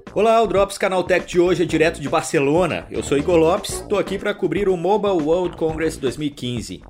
Olá, o Drops Canaltech de hoje é direto de Barcelona. Eu sou Igor Lopes, estou aqui para cobrir o Mobile World Congress 2015.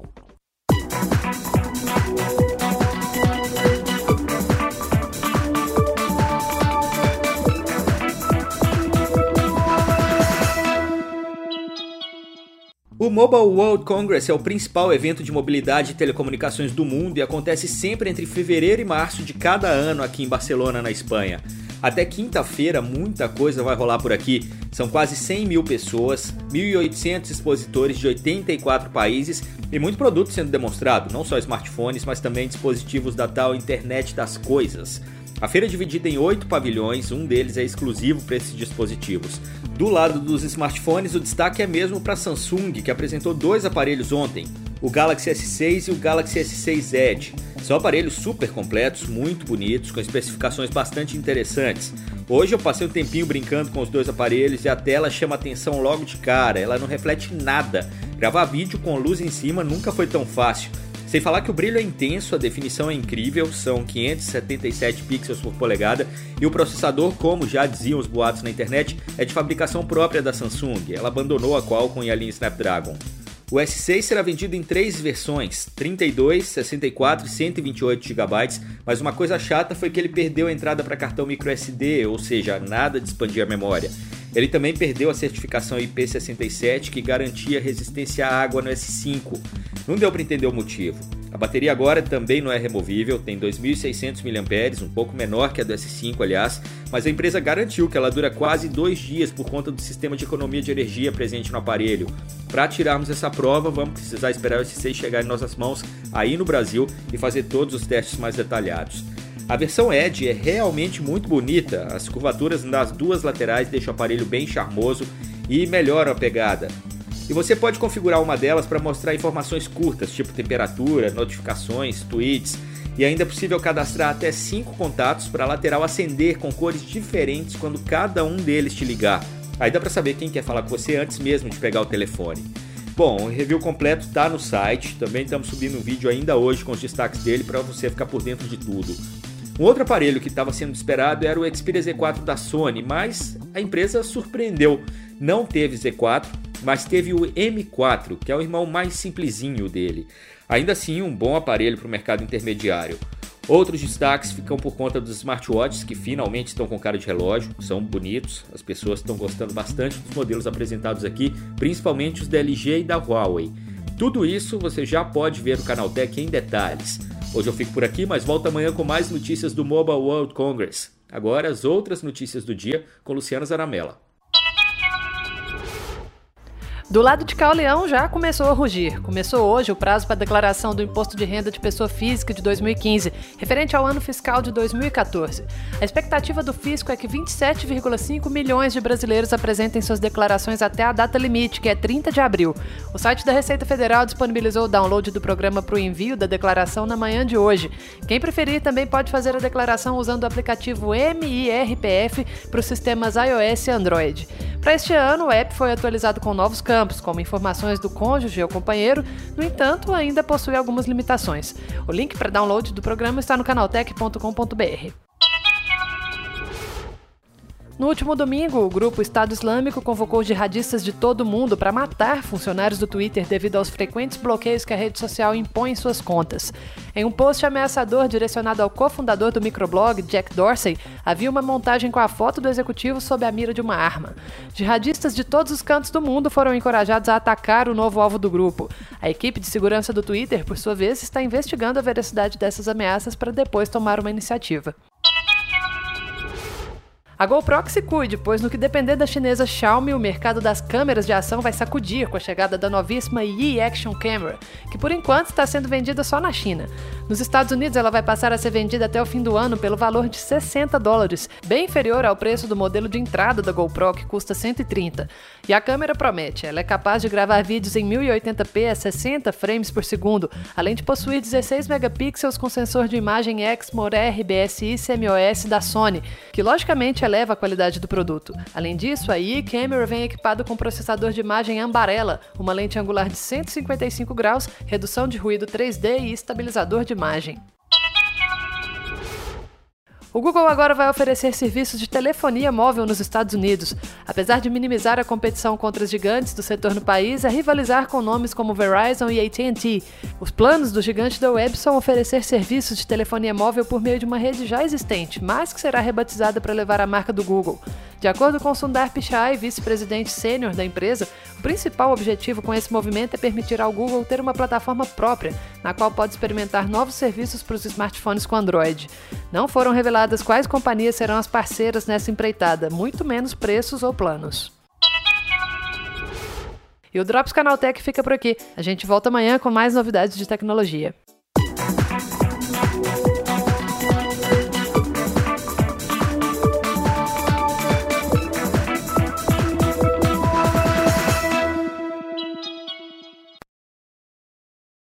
O Mobile World Congress é o principal evento de mobilidade e telecomunicações do mundo e acontece sempre entre fevereiro e março de cada ano aqui em Barcelona, na Espanha. Até quinta-feira, muita coisa vai rolar por aqui. São quase 100 mil pessoas, 1.800 expositores de 84 países e muito produto sendo demonstrado, não só smartphones, mas também dispositivos da tal internet das coisas. A feira é dividida em 8 pavilhões, um deles é exclusivo para esses dispositivos. Do lado dos smartphones, o destaque é mesmo para a Samsung, que apresentou 2 aparelhos ontem, o Galaxy S6 e o Galaxy S6 Edge. São aparelhos super completos, muito bonitos, com especificações bastante interessantes. Hoje eu passei um tempinho brincando com os 2 aparelhos e a tela chama atenção logo de cara, ela não reflete nada. Gravar vídeo com luz em cima nunca foi tão fácil. Sem falar que o brilho é intenso, a definição é incrível, são 577 pixels por polegada e o processador, como já diziam os boatos na internet, é de fabricação própria da Samsung, ela abandonou a Qualcomm e a linha Snapdragon. O S6 será vendido em 3 versões, 32, 64 e 128 GB, mas uma coisa chata foi que ele perdeu a entrada para cartão microSD, ou seja, nada de expandir a memória. Ele também perdeu a certificação IP67 que garantia resistência à água no S5. Não deu para entender o motivo. A bateria agora também não é removível, tem 2.600 mAh, um pouco menor que a do S5, aliás, mas a empresa garantiu que ela dura quase 2 dias por conta do sistema de economia de energia presente no aparelho. Para tirarmos essa prova, vamos precisar esperar o S6 chegar em nossas mãos aí no Brasil e fazer todos os testes mais detalhados. A versão Edge é realmente muito bonita, as curvaturas nas 2 laterais deixam o aparelho bem charmoso e melhoram a pegada. E você pode configurar uma delas para mostrar informações curtas, tipo temperatura, notificações, tweets, e ainda é possível cadastrar até 5 contatos para a lateral acender com cores diferentes quando cada um deles te ligar. Aí dá para saber quem quer falar com você antes mesmo de pegar o telefone. Bom, o review completo está no site, também estamos subindo um vídeo ainda hoje com os destaques dele para você ficar por dentro de tudo. Um outro aparelho que estava sendo esperado era o Xperia Z4 da Sony, mas a empresa surpreendeu. Não teve Z4, mas teve o M4, que é o irmão mais simplesinho dele. Ainda assim, um bom aparelho para o mercado intermediário. Outros destaques ficam por conta dos smartwatches, que finalmente estão com cara de relógio, são bonitos, as pessoas estão gostando bastante dos modelos apresentados aqui, principalmente os da LG e da Huawei. Tudo isso você já pode ver no Canaltech em detalhes. Hoje eu fico por aqui, mas volto amanhã com mais notícias do Mobile World Congress. Agora as outras notícias do dia com Luciana Zaramella. Do lado de cá, o leão já começou a rugir. Começou hoje o prazo para a declaração do Imposto de Renda de Pessoa Física de 2015, referente ao ano fiscal de 2014. A expectativa do fisco é que 27,5 milhões de brasileiros apresentem suas declarações até a data limite, que é 30 de abril. O site da Receita Federal disponibilizou o download do programa para o envio da declaração na manhã de hoje. Quem preferir também pode fazer a declaração usando o aplicativo MIRPF para os sistemas iOS e Android. Para este ano, o app foi atualizado com novos campos, como informações do cônjuge ou companheiro, no entanto, ainda possui algumas limitações. O link para download do programa está no canaltech.com.br. No último domingo, o grupo Estado Islâmico convocou jihadistas de todo o mundo para matar funcionários do Twitter devido aos frequentes bloqueios que a rede social impõe em suas contas. Em um post ameaçador direcionado ao cofundador do microblog, Jack Dorsey, havia uma montagem com a foto do executivo sob a mira de uma arma. Jihadistas de todos os cantos do mundo foram encorajados a atacar o novo alvo do grupo. A equipe de segurança do Twitter, por sua vez, está investigando a veracidade dessas ameaças para depois tomar uma iniciativa. A GoPro que se cuide, pois no que depender da chinesa Xiaomi, o mercado das câmeras de ação vai sacudir com a chegada da novíssima E-Action Camera, que por enquanto está sendo vendida só na China. Nos Estados Unidos ela vai passar a ser vendida até o fim do ano pelo valor de $60, bem inferior ao preço do modelo de entrada da GoPro, que custa $130. E a câmera promete, ela é capaz de gravar vídeos em 1080p a 60 frames por segundo, além de possuir 16 megapixels com sensor de imagem Exmor RBSI CMOS da Sony, que logicamente eleva a qualidade do produto. Além disso, a E-Camera vem equipada com processador de imagem Ambarella, uma lente angular de 155 graus, redução de ruído 3D e estabilizador de imagem. O Google agora vai oferecer serviços de telefonia móvel nos Estados Unidos. Apesar de minimizar a competição contra os gigantes do setor no país, é rivalizar com nomes como Verizon e AT&T. Os planos do gigante da web são oferecer serviços de telefonia móvel por meio de uma rede já existente, mas que será rebatizada para levar a marca do Google. De acordo com Sundar Pichai, vice-presidente sênior da empresa, o principal objetivo com esse movimento é permitir ao Google ter uma plataforma própria, na qual pode experimentar novos serviços para os smartphones com Android. Não foram reveladas quais companhias serão as parceiras nessa empreitada, muito menos preços ou planos. E o Drops Canaltech fica por aqui. A gente volta amanhã com mais novidades de tecnologia.